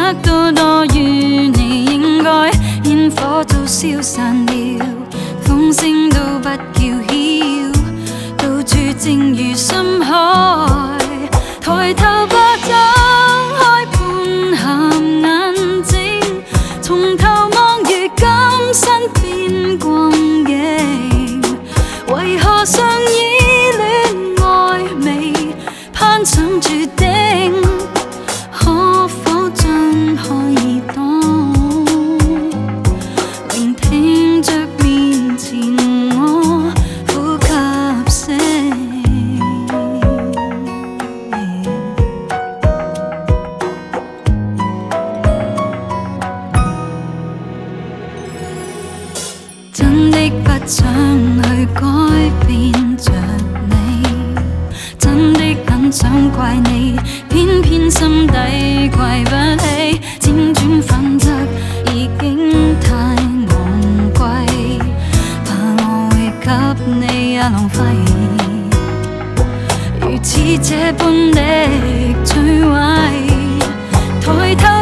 得到多於你，應該煙火都消散了，風聲都不叫囂，到處正如深海。抬頭吧，睜開半鹹眼睛，從頭望如今身邊光景，為何尚依戀愛未攀上註定？可否張開耳朵，聆聽着面前我呼吸聲？真的不想去改變着你，真的很想怪你，偏偏心底怪不起。輾轉反側已經太昂貴，怕我會給你也浪費，如此這般的摧毀。抬頭